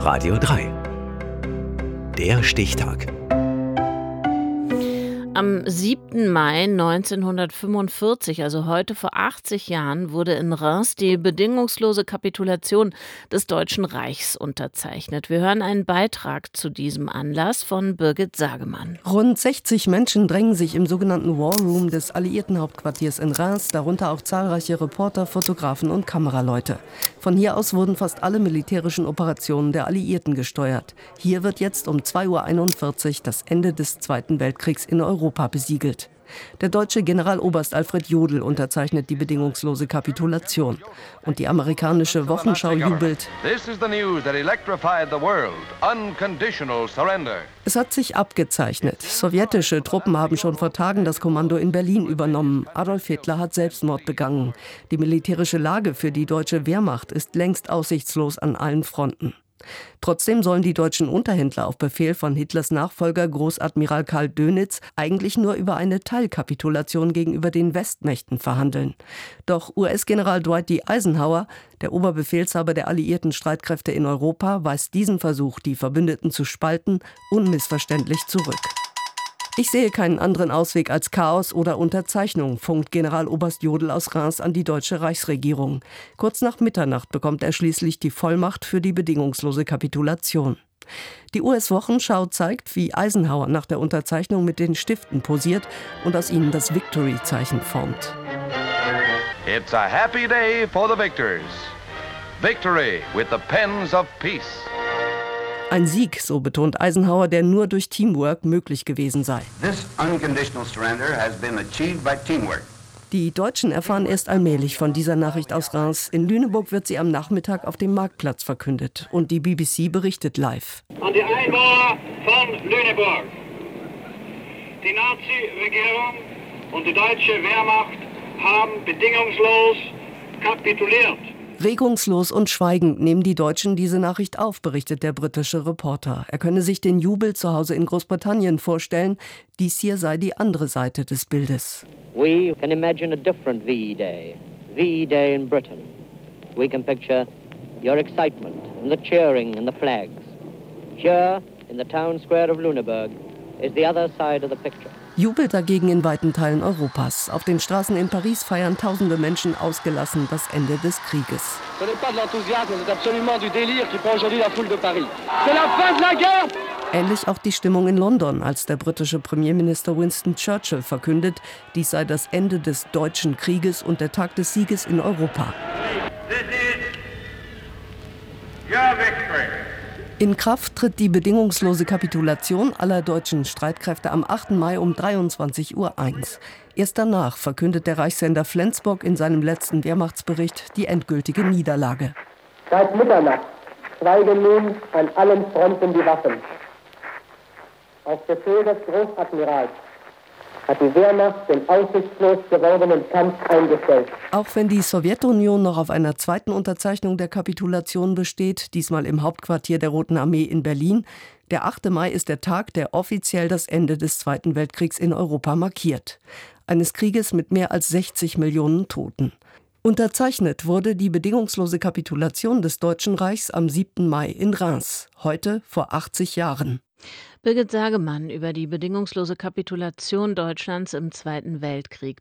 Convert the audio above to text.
Radio 3. Der Stichtag. Am 7. Mai 1945, also heute vor 80 Jahren, wurde in Reims die bedingungslose Kapitulation des Deutschen Reichs unterzeichnet. Wir hören einen Beitrag zu diesem Anlass von Birgit Sagemann. Rund 60 Menschen drängen sich im sogenannten War Room des Alliiertenhauptquartiers in Reims, darunter auch zahlreiche Reporter, Fotografen und Kameraleute. Von hier aus wurden fast alle militärischen Operationen der Alliierten gesteuert. Hier wird jetzt um 2:41 Uhr das Ende des Zweiten Weltkriegs in Europa besiegelt. Der deutsche Generaloberst Alfred Jodl unterzeichnet die bedingungslose Kapitulation. Und die amerikanische Wochenschau jubelt. Es hat sich abgezeichnet. Sowjetische Truppen haben schon vor Tagen das Kommando in Berlin übernommen. Adolf Hitler hat Selbstmord begangen. Die militärische Lage für die deutsche Wehrmacht ist längst aussichtslos an allen Fronten. Trotzdem sollen die deutschen Unterhändler auf Befehl von Hitlers Nachfolger Großadmiral Karl Dönitz eigentlich nur über eine Teilkapitulation gegenüber den Westmächten verhandeln. Doch US-General Dwight D. Eisenhower, der Oberbefehlshaber der alliierten Streitkräfte in Europa, weist diesen Versuch, die Verbündeten zu spalten, unmissverständlich zurück. Ich sehe keinen anderen Ausweg als Chaos oder Unterzeichnung, funkt Generaloberst Jodl aus Reims an die deutsche Reichsregierung. Kurz nach Mitternacht bekommt er schließlich die Vollmacht für die bedingungslose Kapitulation. Die US-Wochenschau zeigt, wie Eisenhower nach der Unterzeichnung mit den Stiften posiert und aus ihnen das Victory-Zeichen formt. It's a happy day for the victors. Victory with the pens of peace. Ein Sieg, so betont Eisenhower, der nur durch Teamwork möglich gewesen sei. This unconditional surrender has been achieved by teamwork. Die Deutschen erfahren erst allmählich von dieser Nachricht aus Reims. In Lüneburg wird sie am Nachmittag auf dem Marktplatz verkündet. Und die BBC berichtet live. An die Einwohner von Lüneburg. Die Nazi-Regierung und die deutsche Wehrmacht haben bedingungslos kapituliert. Regungslos und schweigend nehmen die Deutschen diese Nachricht auf, berichtet der britische Reporter. Er könne sich den Jubel zu Hause in Großbritannien vorstellen. Dies hier sei die andere Seite des Bildes. We can imagine a different VE Day in Britain. We can picture your excitement and the cheering and the flags. Here in the town square of Lüneburg is the other side of the picture. Jubel dagegen in weiten Teilen Europas. Auf den Straßen in Paris feiern tausende Menschen ausgelassen das Ende des Krieges. Ähnlich auch die Stimmung in London, als der britische Premierminister Winston Churchill verkündet, dies sei das Ende des deutschen Krieges und der Tag des Sieges in Europa. In Kraft tritt die bedingungslose Kapitulation aller deutschen Streitkräfte am 8. Mai um 23:01 Uhr. Erst danach verkündet der Reichssender Flensburg in seinem letzten Wehrmachtsbericht die endgültige Niederlage. Seit Mitternacht schweigen nun an allen Fronten die Waffen. Auf Befehl des Großadmirals hat die Wehrmacht den aussichtslos gewordenen Kampf eingestellt. Auch wenn die Sowjetunion noch auf einer zweiten Unterzeichnung der Kapitulation besteht, diesmal im Hauptquartier der Roten Armee in Berlin, der 8. Mai ist der Tag, der offiziell das Ende des Zweiten Weltkriegs in Europa markiert. Eines Krieges mit mehr als 60 Millionen Toten. Unterzeichnet wurde die bedingungslose Kapitulation des Deutschen Reichs am 7. Mai in Reims, heute vor 80 Jahren. Birgit Sagemann über die bedingungslose Kapitulation Deutschlands im Zweiten Weltkrieg.